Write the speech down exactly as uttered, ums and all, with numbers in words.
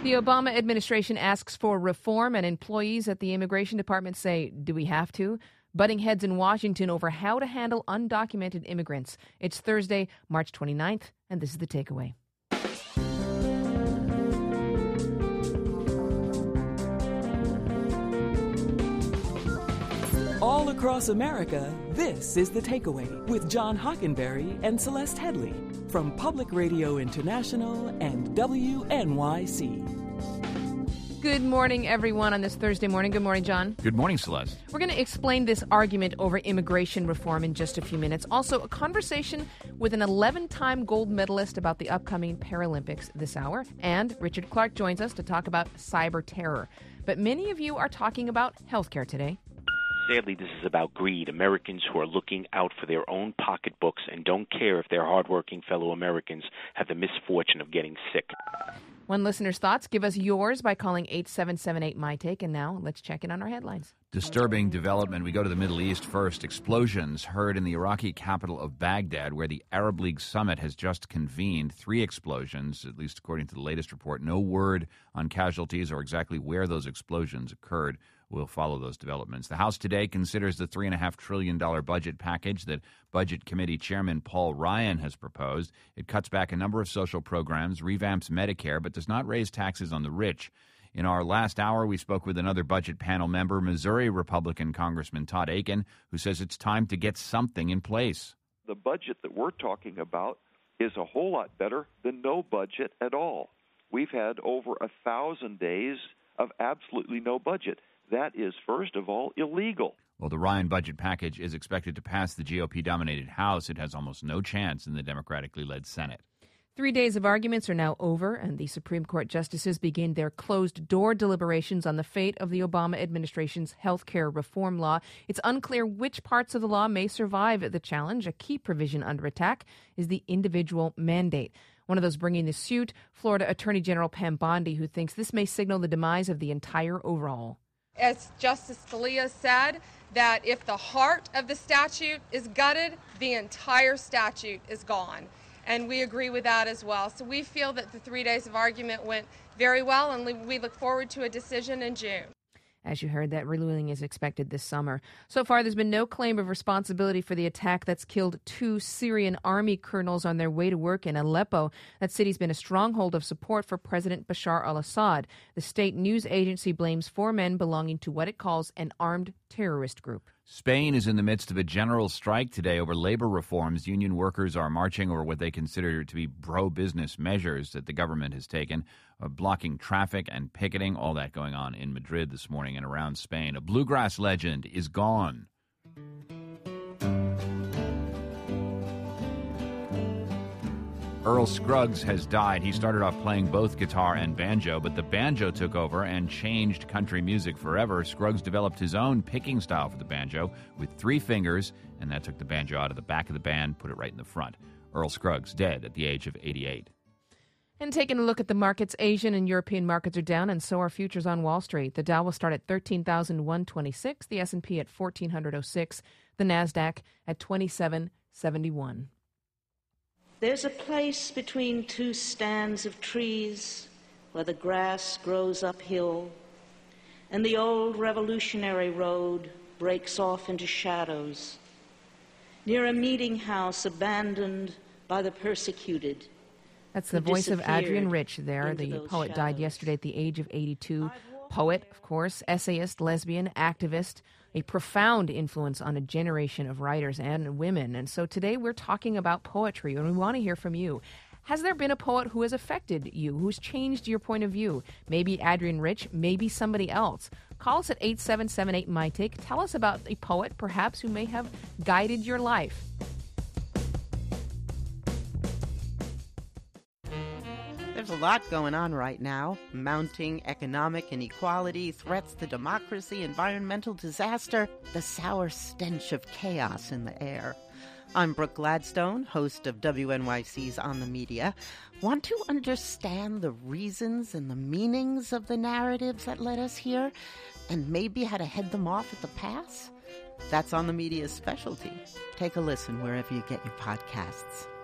The Obama administration asks for reform, and employees at the Immigration Department say, do we have to? Butting heads in Washington over how to handle undocumented immigrants. It's Thursday, March twenty-ninth, and this is The Takeaway. All across America, this is The Takeaway with John Hockenberry and Celeste Headley from Public Radio International and W N Y C. Good morning, everyone, on this Thursday morning. Good morning, John. Good morning, Celeste. We're going to explain this argument over immigration reform in just a few minutes. Also, a conversation with an eleven-time gold medalist about the upcoming Paralympics this hour. And Richard Clark joins us to talk about cyber terror. But many of you are talking about healthcare today. Sadly, this is about greed. Americans who are looking out for their own pocketbooks and don't care if their hardworking fellow Americans have the misfortune of getting sick. One listener's thoughts. Give us yours by calling eight seven seven eight, M Y T A K E. And now let's check in on our headlines. Disturbing development. We go to the Middle East first. Explosions heard in the Iraqi capital of Baghdad, where the Arab League summit has just convened. Three explosions, at least according to the latest report. No word on casualties or exactly where those explosions occurred. We'll follow those developments. The House today considers the three point five trillion dollars budget package that Budget Committee Chairman Paul Ryan has proposed. It cuts back a number of social programs, revamps Medicare, but does not raise taxes on the rich. In our last hour, we spoke with another budget panel member, Missouri Republican Congressman Todd Akin, who says it's time to get something in place. The budget that we're talking about is a whole lot better than no budget at all. We've had over a thousand days of absolutely no budget. That is, first of all, illegal. Well, the Ryan budget package is expected to pass the G O P-dominated House. It has almost no chance in the Democratically led Senate. Three days of arguments are now over, and the Supreme Court justices begin their closed-door deliberations on the fate of the Obama administration's health care reform law. It's unclear which parts of the law may survive the challenge. A key provision under attack is the individual mandate. One of those bringing the suit, Florida Attorney General Pam Bondi, who thinks this may signal the demise of the entire overhaul. As Justice Scalia said, that if the heart of the statute is gutted, the entire statute is gone. And we agree with that as well. So we feel that the three days of argument went very well, and we look forward to a decision in June. As you heard, that ruling is expected this summer. So far, there's been no claim of responsibility for the attack that's killed two Syrian army colonels on their way to work in Aleppo. That city's been a stronghold of support for President Bashar al-Assad. The state news agency blames four men belonging to what it calls an armed terrorist group. Spain is in the midst of a general strike today over labor reforms. Union workers are marching over what they consider to be pro-business measures that the government has taken, uh, blocking traffic and picketing, all that going on in Madrid this morning and around Spain. A bluegrass legend is gone. Earl Scruggs has died. He started off playing both guitar and banjo, but the banjo took over and changed country music forever. Scruggs developed his own picking style for the banjo with three fingers, and that took the banjo out of the back of the band, put it right in the front. Earl Scruggs dead at the age of eighty-eight. And taking a look at the markets, Asian and European markets are down, and so are futures on Wall Street. The Dow will start at thirteen thousand one hundred twenty-six, the S and P at fourteen oh six, the NASDAQ at twenty-seven seventy-one. There's a place between two stands of trees where the grass grows uphill and the old revolutionary road breaks off into shadows, near a meeting house abandoned by the persecuted. That's the voice of Adrienne Rich there. The poet died yesterday at the age of eighty-two. Poet, of course, essayist, lesbian, activist, a profound influence on a generation of writers and women. And so today we're talking about poetry, and we want to hear from you. Has there been a poet who has affected you, who's changed your point of view? Maybe Adrienne Rich, maybe somebody else. Call us at eight seven seven eight, M Y T A K E. Tell us about a poet, perhaps, who may have guided your life. There's a lot going on right now. Mounting economic inequality, threats to democracy, environmental disaster, the sour stench of chaos in the air. I'm Brooke Gladstone, host of W N Y C's On the Media. Want to understand the reasons and the meanings of the narratives that led us here, and maybe how to head them off at the pass? That's On the Media's specialty. Take a listen wherever you get your podcasts.